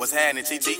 What's happening, TT?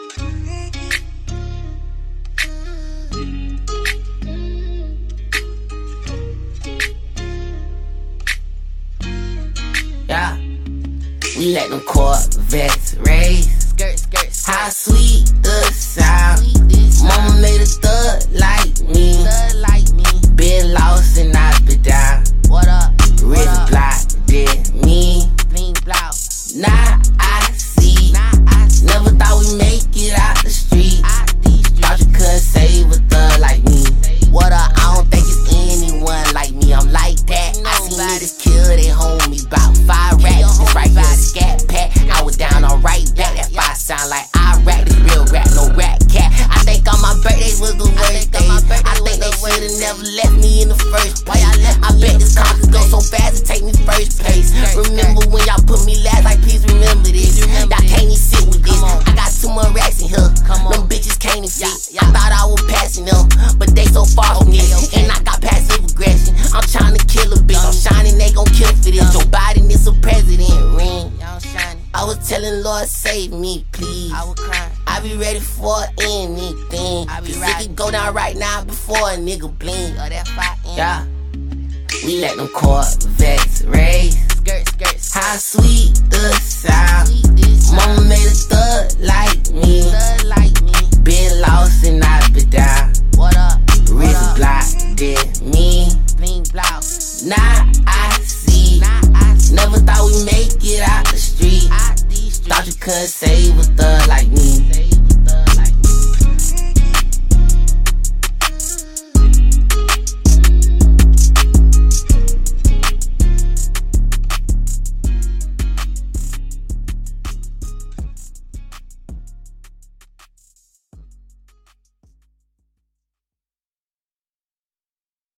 Yeah, we let them Corvettes race. How sweet the sound. Mama made a thug like me. Been lost and I've been down. Rich block did me. Now I see. Never thought we'd make it out the street. Thought you couldn't save a thug like me. I don't think it's anyone like me. I'm like that. I seen niggas kill they homie bout 5 racks. This right here a scat pack. I was down on right back. That 5 sound like I rap. This real rap, no rap cat. I think on my birthday was the worst day. I think they should've never left me in the first place. I bet this car could go so fast it take me first place. Remember when y'all put me last? Like please remember this. Y'all can't even sit with this. I got too much racks in here. Them bitches can't even fit. I thought I was passing them, but they so far from this. And I got passive aggression. I'm trying to kill a bitch. I'm shining, they gon' kill for this. Joe Biden is a president ring. I was telling Lord save me please. I be ready for anything. Cause it can go down right now before a nigga blink. Yeah, we let them Corvettes race. How sweet the sound. Mama made a thug like me. Been lost and I've been down.